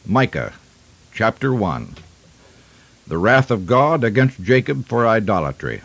Micah, chapter 1. The wrath of God against Jacob for idolatry.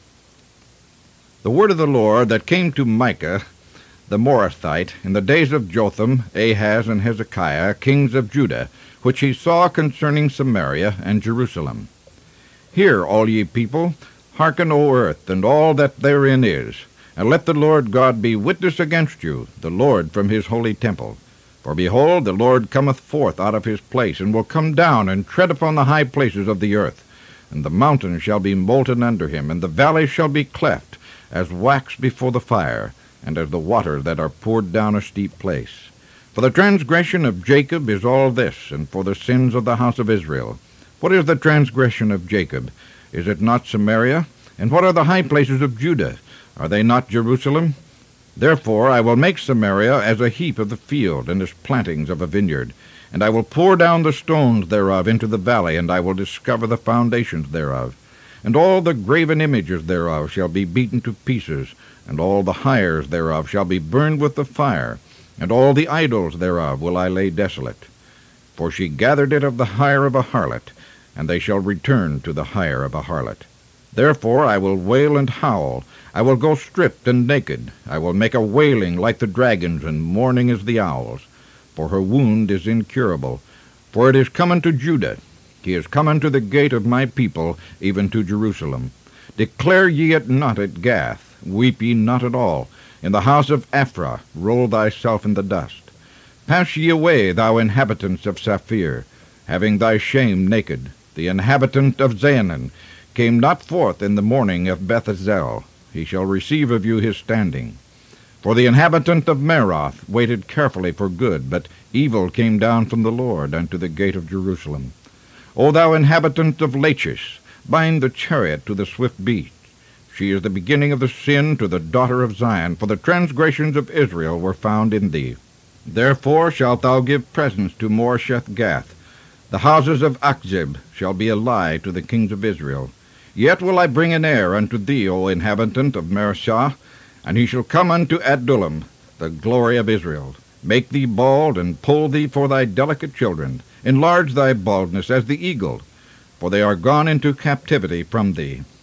The word of the Lord that came to Micah the Morasthite in the days of Jotham, Ahaz, and Hezekiah, kings of Judah, which he saw concerning Samaria and Jerusalem. Hear, all ye people, hearken, O earth, and all that therein is, and let the Lord God be witness against you, the Lord from his holy temple. For behold, the Lord cometh forth out of his place, and will come down and tread upon the high places of the earth. And the mountains shall be molten under him, and the valleys shall be cleft, as wax before the fire, and as the waters that are poured down a steep place. For the transgression of Jacob is all this, and for the sins of the house of Israel. What is the transgression of Jacob? Is it not Samaria? And what are the high places of Judah? Are they not Jerusalem? Therefore I will make Samaria as a heap of the field, and as plantings of a vineyard. And I will pour down the stones thereof into the valley, and I will discover the foundations thereof. And all the graven images thereof shall be beaten to pieces, and all the hires thereof shall be burned with the fire, and all the idols thereof will I lay desolate. For she gathered it of the hire of a harlot, and they shall return to the hire of a harlot. Therefore I will wail and howl, I will go stripped and naked, I will make a wailing like the dragons, and mourning as the owls. For her wound is incurable, for it is come unto Judah, he is come unto the gate of my people, even to Jerusalem. Declare ye it not at Gath, weep ye not at all. In the house of Ephraim roll thyself in the dust. Pass ye away, thou inhabitants of Saphir, having thy shame naked. The inhabitant of Zaanan came not forth in the morning of Bethzel. He shall receive of you his standing. For the inhabitant of Maroth waited carefully for good, but evil came down from the Lord unto the gate of Jerusalem. O thou inhabitant of Lachish, bind the chariot to the swift beast. She is the beginning of the sin to the daughter of Zion, for the transgressions of Israel were found in thee. Therefore shalt thou give presents to Moresheth Gath. The houses of Achzib shall be a lie to the kings of Israel. Yet will I bring an heir unto thee, O inhabitant of Mareshah, and he shall come unto Adullam, the glory of Israel. Make thee bald, and pull thee for thy delicate children. Enlarge thy baldness as the eagle, for they are gone into captivity from thee.